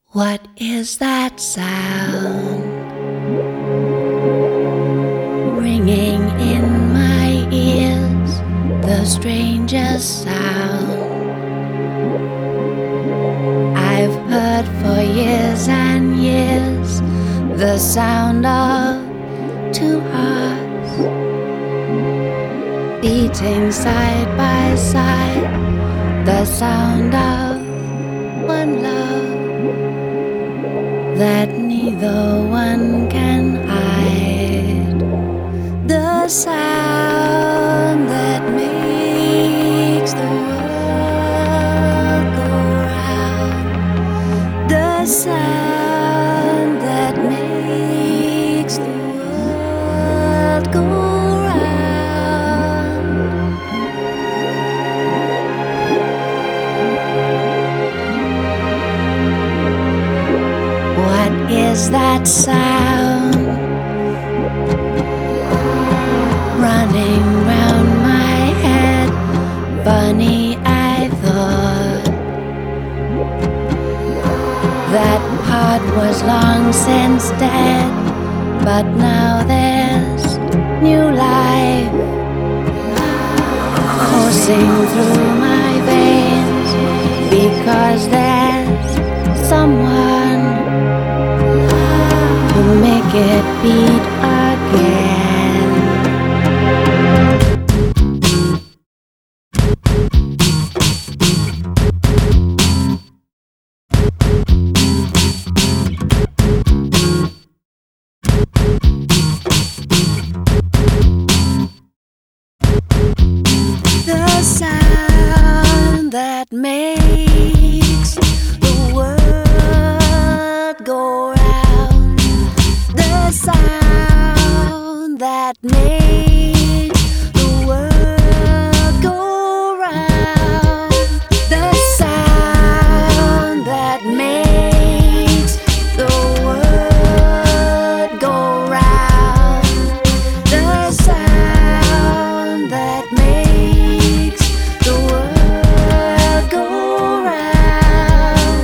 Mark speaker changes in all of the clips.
Speaker 1: What is that sound ringing in my ears? The strangest sound I've heard for years and years. The sound of two hearts beating side by side. The sound of one love that neither one can hide. The sound that makes the world go round. The sound that makes the world go round. What is that sound running round my head? Funny, I thought that part was long since dead, but now there's new life coursing through my veins, because there's someone to make it beat again. The sound that makes the world go round. The sound that makes the world go round. The sound that makes the world go round. The sound that makes the world go round.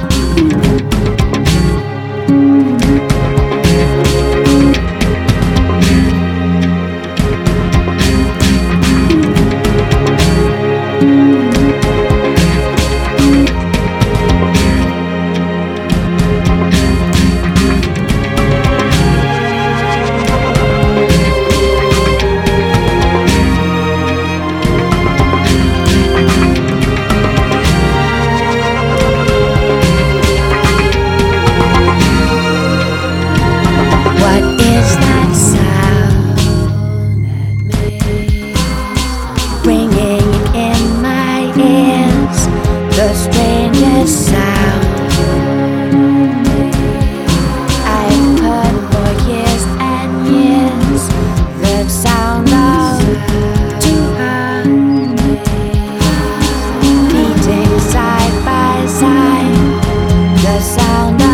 Speaker 1: What is that sound that makes ringing in my ears? The strangest sound I've heard for years and years. The sound of two hearts beating side by side. The sound of